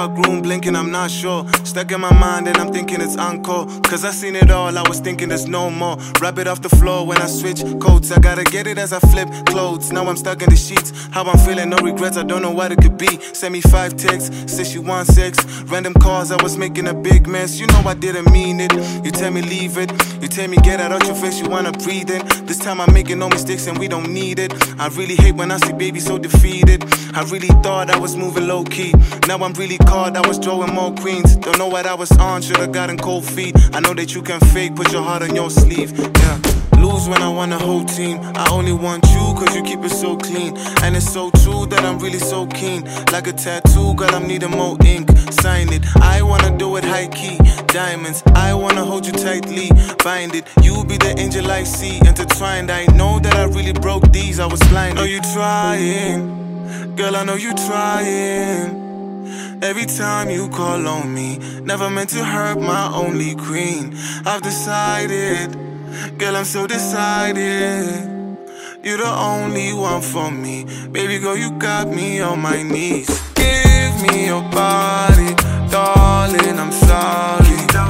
dark room, blinking, I'm not sure. Stuck in my mind and I'm thinking it's encore. Cause I seen it all, I was thinking there's no more. Wrap it off the floor when I switch coats. I gotta get it as I flip clothes. Now I'm stuck in the sheets. How I'm feeling, no regrets, I don't know what it could be. Send me 5 texts, said she wants sex. Random calls, I was making a big mess. You know I didn't mean it. You tell me leave it. You tell me get out your face, you wanna breathe in. This time I'm making no mistakes and we don't need it. I really hate when I see baby so defeated. I really thought I was moving low key. Now I'm really caught, I was drawing more queens. Don't know what I was on, should've gotten cold feet. I know that you can fake, put your heart on your sleeve. Yeah. Lose when I want a whole team. I only want you cause you keep it so clean. And it's so true that I'm really so keen. Like a tattoo, girl, I'm needing more ink. Sign it, I wanna do it high key. Diamonds, I wanna hold you tightly. Bind it, you be the angel I see. Intertwined, I know that I really broke these. I was blind. Know you trying, girl, I know you trying. Every time you call on me, never meant to hurt my only queen. I've decided, girl, I'm so decided. You're the only one for me. Baby girl, you got me on my knees. Give me your body, darling, I'm sorry.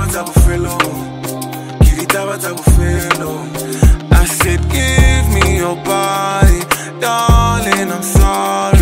I said, give me your body, darling, I'm sorry.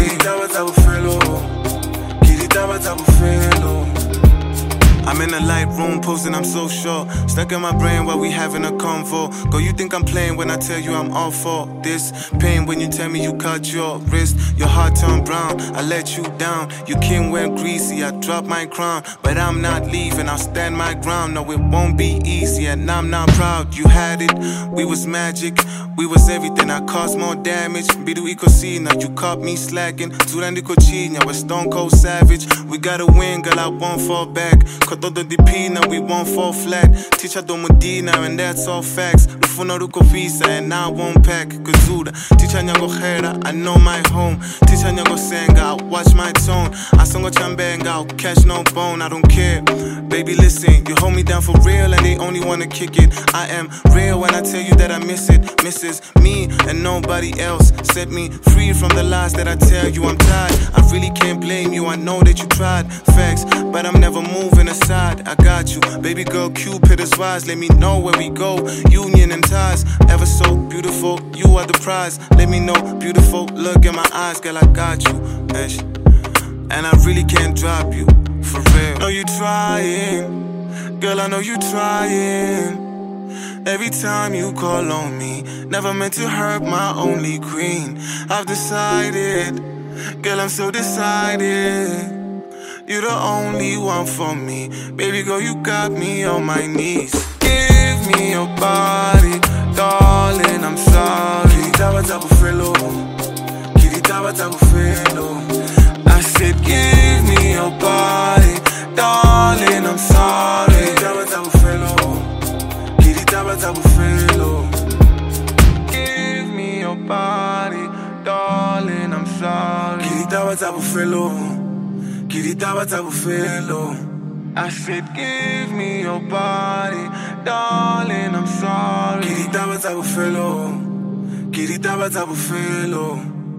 I'm in the light room, posting, I'm so sure. Stuck in my brain while we having a convo. Girl, you think I'm playing when I tell you I'm all for this. Pain when you tell me you cut your wrist. Your heart turned brown, I let you down. Your king went greasy, I dropped my crown. But I'm not leaving, I'll stand my ground. No, it won't be easy and I'm not proud. You had it, we was magic. We was everything, I caused more damage. Bidu now you caught me slacking. Turandi Cochina, we're stone cold savage. We gotta win, girl, I won't fall back. Todo the pina, we won't fall flat. Teacher do Medina, and that's all facts. Lufuna ruko visa, and I won't pack. Kazuda, teacher nyango hera, I know my home. Teacher nyango senga, I watch my tone. I songo chambenga, I'll catch no bone, I don't care. Baby, listen, you hold me down for real, and they only wanna kick it. I am real when I tell you that I miss it. Misses me and nobody else. Set me free from the lies that I tell you. I'm tired, I really can't blame you. I know that you tried, facts, but I'm never moving aside. I got you, baby girl, Cupid is wise. Let me know where we go, union and ties. Ever so beautiful, you are the prize. Let me know, beautiful, look in my eyes. Girl, I got you, and I really can't drop you, for real. Know you trying, girl, I know you trying. Every time you call on me, never meant to hurt my only queen. I've decided, girl, I'm so decided. You're the only one for me. Baby girl, you got me on my knees. Give me your body, darling, I'm sorry. I said, give me your body, darling, I'm sorry. Give me your body, darling, I'm sorry. I said, give me your body, darling, I'm sorry.